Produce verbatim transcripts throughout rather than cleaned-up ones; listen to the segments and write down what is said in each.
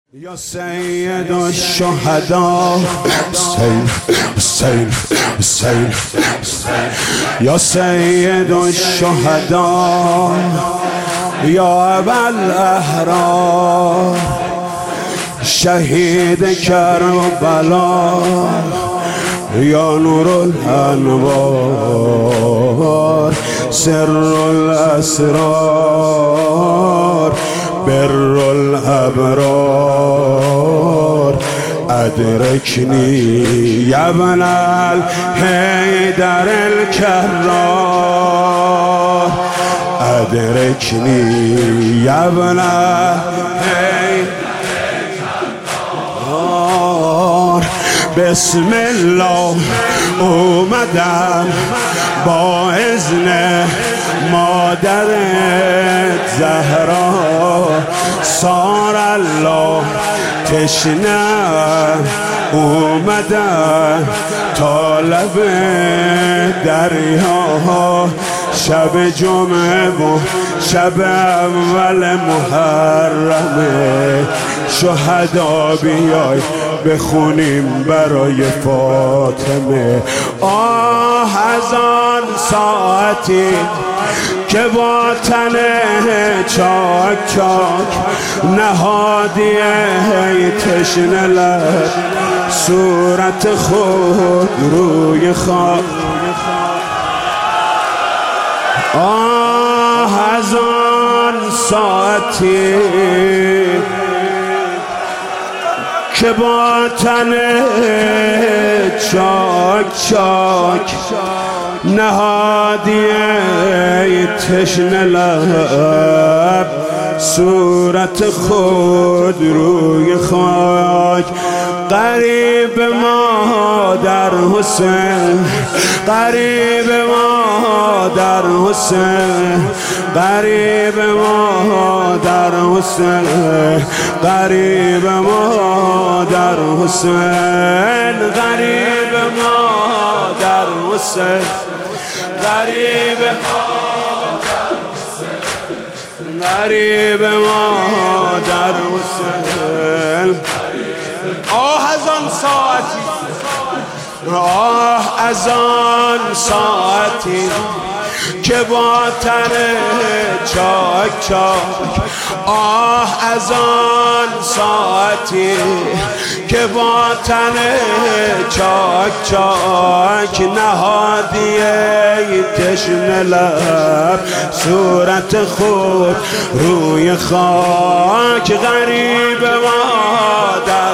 یا سید الشهدا حسین حسین حسین یا سید الشهدا یا ابوالاحرار شهید کربلا یا نور الانوار سر الاسرار بر الابرار ادرکنی یا ابن الحیدر الکرار ادرکنی یا ابن الحیدر الکرار بسم الله اومدم با اذن مادر زهرا سار الله تشنه اومدم تا لب دریا شب جمعه و شب اول محرمه شهدا بیای بخونیم برای فاطمه. آه از آن ساعتی که با تن چاک چاک نهادیه تشنه لب صورت خود روی خاک. آه از آن ساعتی که با تن چاک چاک نهادیه تشنه لب صورت خود روی خاک. قریب ما در حسین قریب ما در حسین قریب ما در حسین قریب ما در حسین قریب ما در حسین غریب ما در حسین غریب ما در حسین. آه از آن ساعتی آه از آن ساعتی که با تن چاک چاک آه از آن ساعتی که با تن چاک چاک نهادیه تشنه لب صورت خود روی خاک. غریب ما در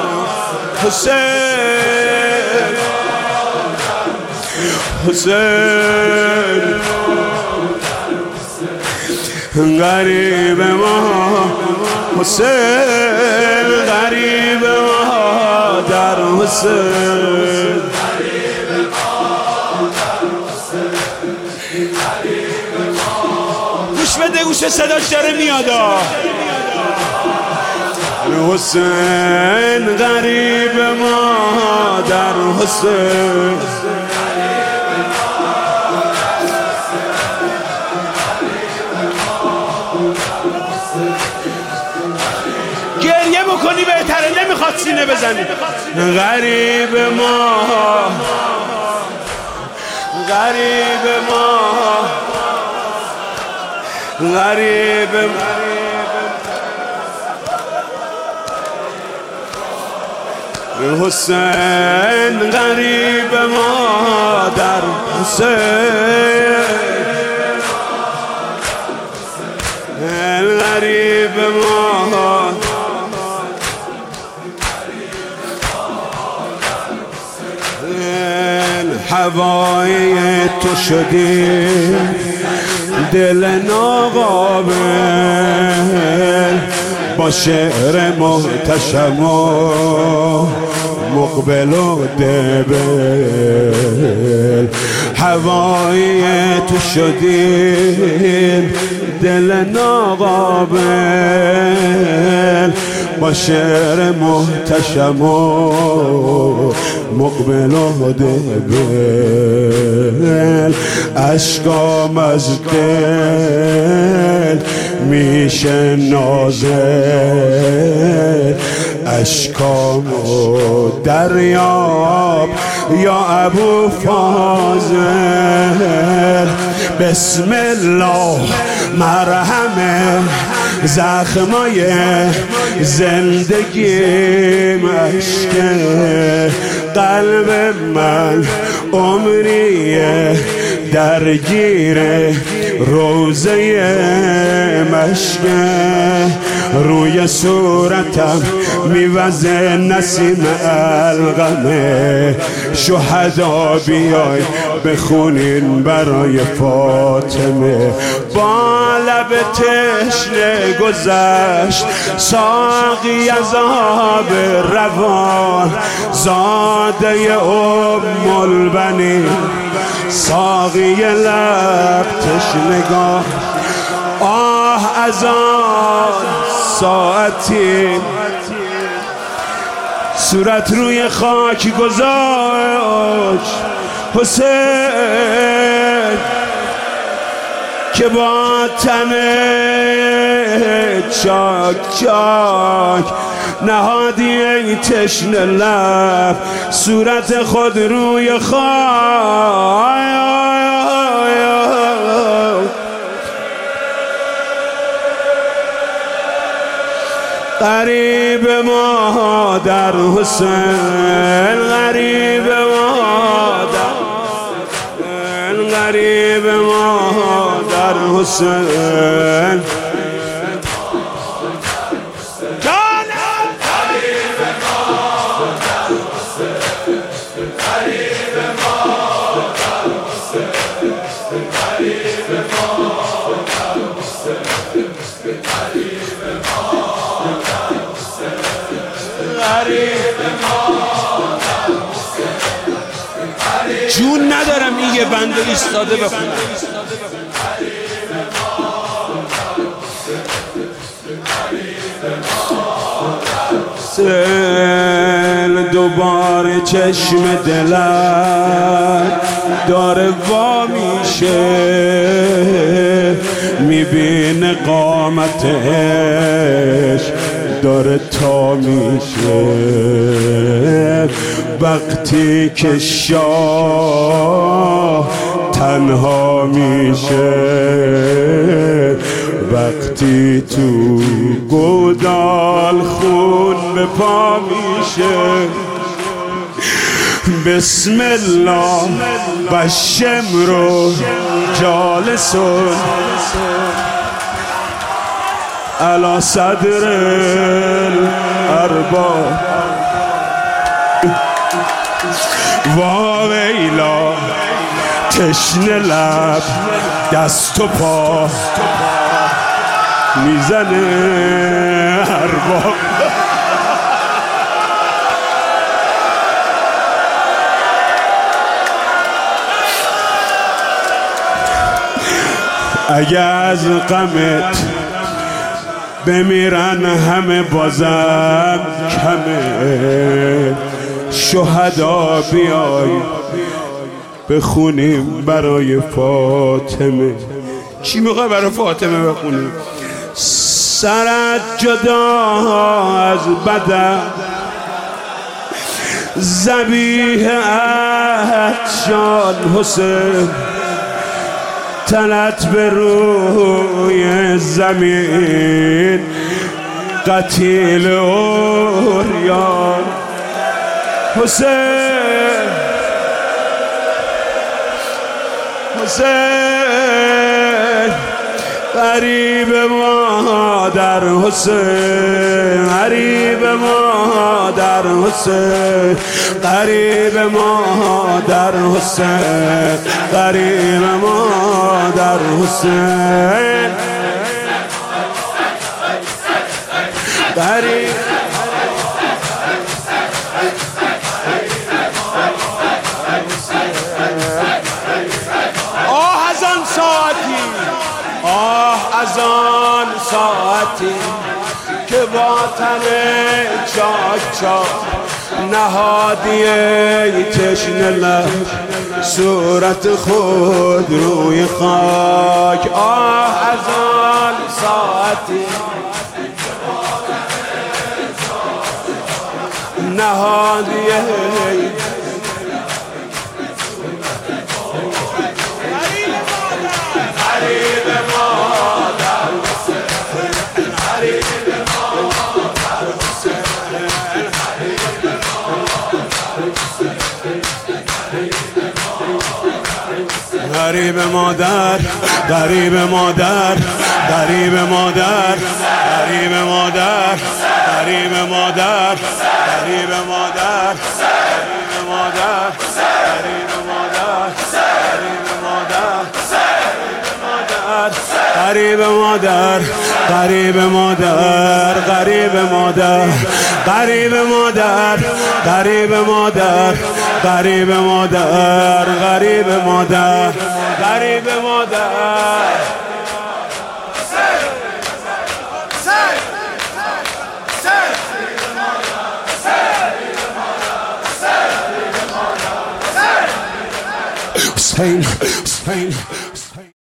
حسین حسین غریب ما حسین غریب ما در حسین گوش بده گوش صداش داره میاد. حسین غریب ما در حسین گریه بکنی بهتره نمیخواد سینه بزنی. غریب ما غریب ما غریب ما حسین غریب ما در حسین غریب ما هوای تو شدیم دل ناقابل با شعر محتشم و مقبل و دبل. هوای تو شدیم دل ناقابل با شعر محتشم و مقبل و دبل. اشکام از دل میشه نازل اشکامو دریاب یا ابو فاضل. بسم الله مرهم زخمای زندگی مشکه. قلب من عمریه درگیر روزه مشکه. روی صورتم میوزه نسیم القمه. شهدا بیای بخونین برای فاطمه. با لب تشنه گذشت ساقی از آب روان. زاده ام البنین ساقی لب تشنگان. آه از آن ساعتی صورت روی خاک گذاشت حسین که با تن چاک چاک نهادی ای تشنه لب صورت خود روی خاک. غریب مادر حسین، غریب مادر، غریب مادر حسین. جون ندارم این یه بند ایستاده بخونم. سل دوباره چشم دلم داره وا میشه. میبینه قامتش داره تا میشه. وقتی که شاه تنها میشه، وقتی تو گودال خون به پا میشه. بسم الله و شمر جالسون علی صدر الارباب. واویلا تشنه لب دست و پا میزنه ارباب. اگه از غمت بمیرن همه بازم کمه. شهدا بیای بخونیم برای فاطمه. چی میخوای برای فاطمه بخونیم؟ سرت جدا از بدن ذبیح عطشان حسین. تنت به روی زمین قتیل اوریان حسین. حسین غریب مادر حسین، غریب مادر حسین، غریب مادر حسین، غریب مادر حسین، غریب. آه از آن ساعتی، آه از آن ساعتی که با تن چاک چاک نهادی تشنه لب صورت خود روی خاک. آه از آن ساعتی نهادیه غریب مادر غریب مادر غریب مادر غریب مادر غریب مادر غریب مادر غریب مادر غریب مادر غریب مادر غریب مادر غریب مادر غریب مادر غریب مادر غریب مادر غریب مادر غریب مادر Spain, Spain.